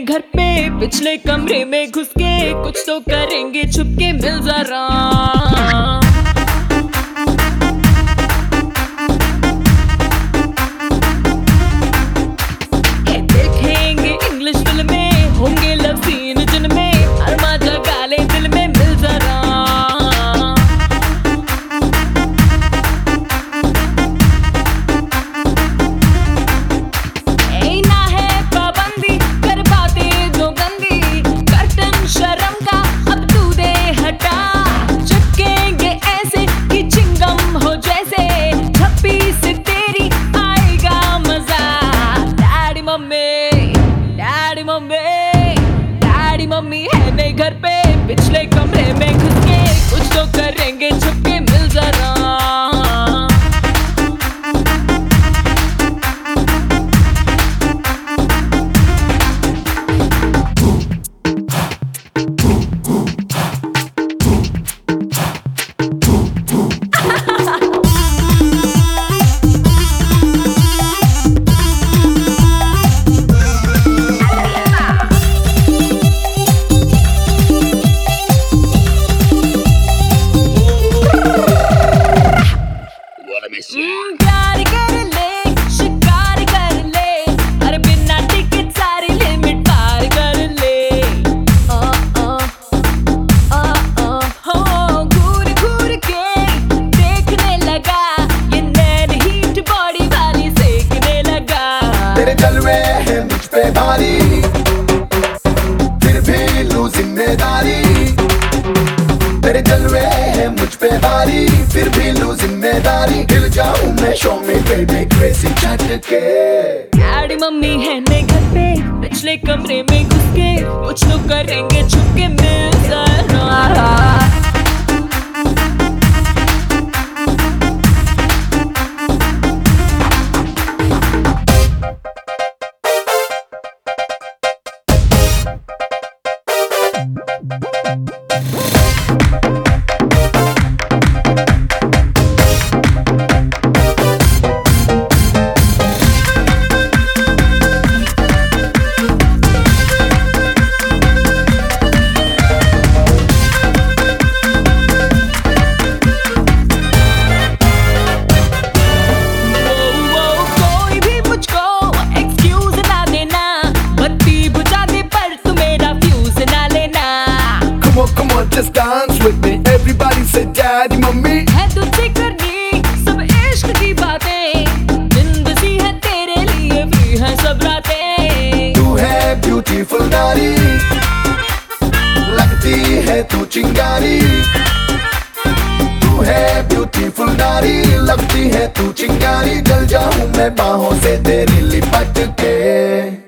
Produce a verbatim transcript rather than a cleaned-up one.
घर पे पिछले कमरे में घुस के कुछ तो करेंगे छुपके, मिल जरा। देखेंगे इंग्लिश फिल्में, होंगे लव सीन जिनमें अरमा जगा ले दिल में, मिल जरा। डैडी मम्मी डैडी मम्मी है नहीं घर पे, पिछले कमरे में घुस के कुछ तो करेंगे छुपके, मिल जरा। प्यार कर ले, शिकार कर ले, अरे बिना टिकट सारी लिमिट पार कर ले। आ, आ, आ, आ, हो घूर घूर के देखने लगा, ये नैन हीट बॉडी वाली सेकने लगा। तेरे जलवे है मुझ पे भारी, फिर भी लूं जिम्मेदारी। तेरे जलवे है मुझ पे भारी, फिर भी लूं जिम्मेदारी। हिल जाऊं मैं शो में बेबी क्रेजी झटके। डैडी मम्मी है नहीं घर पे, पिछले कमरे में घुस के कुछ तो करेंगे छुपके, मिल जरा। Come on, just dance with me. Everybody say daddy, mummy. है तुझसे करनी सब इश्क की बातें, जिंदगी है तेरे लिए फ्री है सब रातें। तू है ब्यूटीफुल नारी, लगती है तू चिंगारी। तू है ब्यूटीफुल नारी, लगती है तू चिंगारी। जल जाऊं मैं बाहों से तेरी लिपट के।